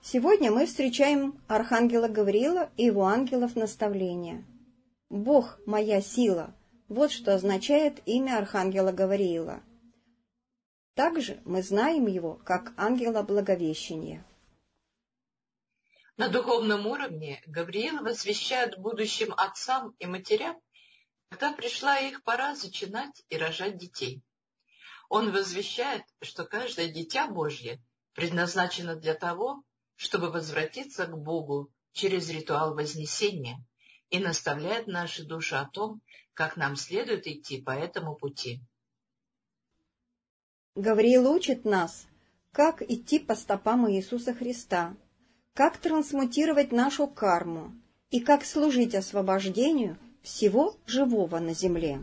Сегодня мы встречаем архангела Гавриила и его ангелов наставления. «Бог – моя сила» – вот что означает имя архангела Гавриила. Также мы знаем его как ангела Благовещения. На духовном уровне Гавриил возвещает будущим отцам и матерям, когда пришла их пора зачинать и рожать детей. Он возвещает, что каждое дитя Божье предназначено для того, чтобы возвратиться к Богу через ритуал Вознесения, и наставляет наши души о том, как нам следует идти по этому пути. Гавриил учит нас, как идти по стопам Иисуса Христа, как трансмутировать нашу карму и как служить освобождению всего живого на земле.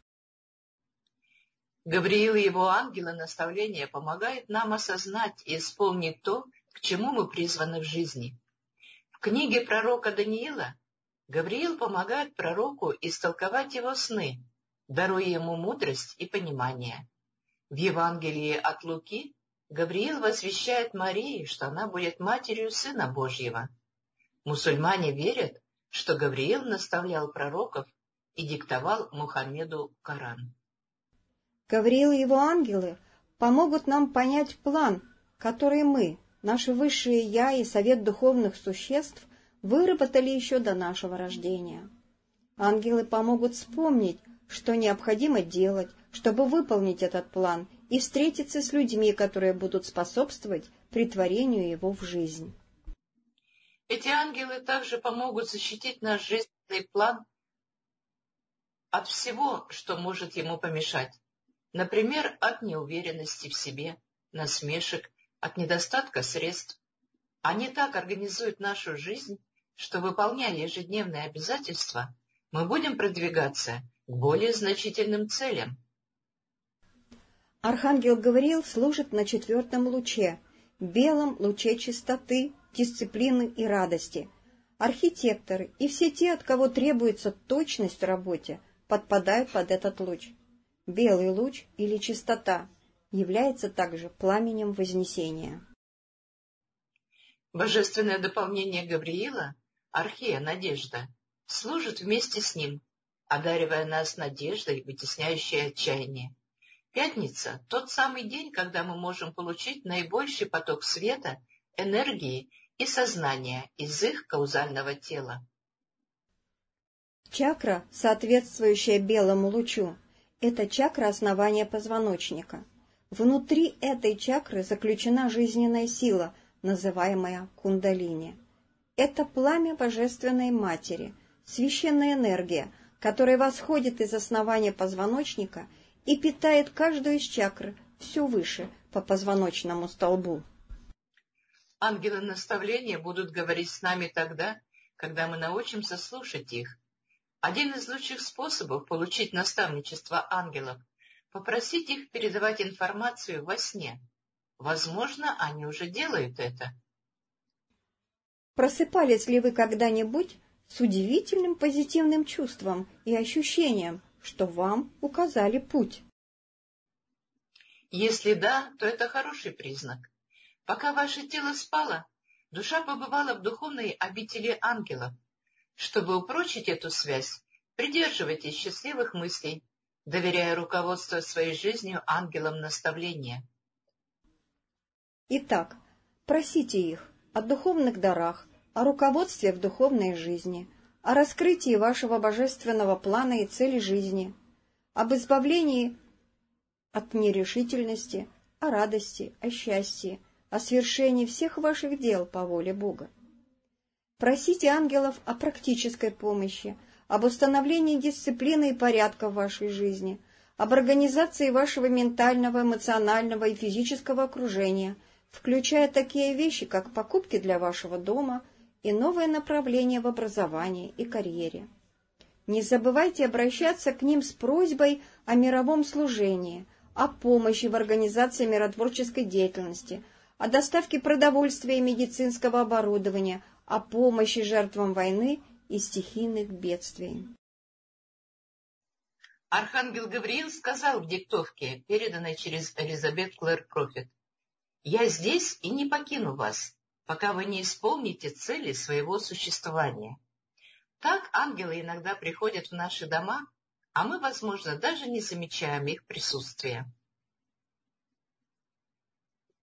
Гавриил и его ангелы наставления помогают нам осознать и исполнить то, к чему мы призваны в жизни. В книге пророка Даниила Гавриил помогает пророку истолковать его сны, даруя ему мудрость и понимание. В Евангелии от Луки Гавриил возвещает Марии, что она будет матерью Сына Божьего. Мусульмане верят, что Гавриил наставлял пророков и диктовал Мухаммеду Коран. Гавриил и его ангелы помогут нам понять план, который мы, наше высшее Я и Совет Духовных Существ, выработали еще до нашего рождения. Ангелы помогут вспомнить, что необходимо делать, чтобы выполнить этот план и встретиться с людьми, которые будут способствовать претворению его в жизнь. Эти ангелы также помогут защитить наш жизненный план от всего, что может ему помешать. Например, от неуверенности в себе, насмешек, от недостатка средств. Они так организуют нашу жизнь, что, выполняя ежедневные обязательства, мы будем продвигаться к более значительным целям. Архангел Гавриил служит на 4-м луче, белом луче чистоты, дисциплины и радости. Архитекторы и все те, от кого требуется точность в работе, подпадают под этот луч. Белый луч или чистота является также пламенем Вознесения. Божественное дополнение Гавриила, Архея Надежда, служит вместе с ним, одаривая нас надеждой, вытесняющей отчаяние. Пятница – тот самый день, когда мы можем получить наибольший поток света, энергии и сознания из их каузального тела. Чакра, соответствующая белому лучу, это чакра основания позвоночника. Внутри этой чакры заключена жизненная сила, называемая кундалини. Это пламя Божественной Матери, священная энергия, которая восходит из основания позвоночника и питает каждую из чакр все выше по позвоночному столбу. Ангелы наставления будут говорить с нами тогда, когда мы научимся слушать их. Один из лучших способов получить наставничество ангелов – попросить их передавать информацию во сне. Возможно, они уже делают это. Просыпались ли вы когда-нибудь с удивительным позитивным чувством и ощущением, что вам указали путь? Если да, то это хороший признак. Пока ваше тело спало, душа побывала в духовной обители ангелов. Чтобы упрочить эту связь, придерживайтесь счастливых мыслей, доверяя руководство своей жизнью ангелам наставления. Итак, просите их о духовных дарах, о руководстве в духовной жизни, о раскрытии вашего божественного плана и цели жизни, об избавлении от нерешительности, о радости, о счастье, о свершении всех ваших дел по воле Бога. Просите ангелов о практической помощи, об установлении дисциплины и порядка в вашей жизни, об организации вашего ментального, эмоционального и физического окружения, включая такие вещи, как покупки для вашего дома и новое направление в образовании и карьере. Не забывайте обращаться к ним с просьбой о мировом служении, о помощи в организации миротворческой деятельности, о доставке продовольствия и медицинского оборудования, о помощи жертвам войны и стихийных бедствий. Архангел Гавриил сказал в диктовке, переданной через Элизабет Клэр Профит: «Я здесь и не покину вас. пока вы не исполните цели своего существования. Так ангелы иногда приходят в наши дома, а мы, возможно, даже не замечаем их присутствия.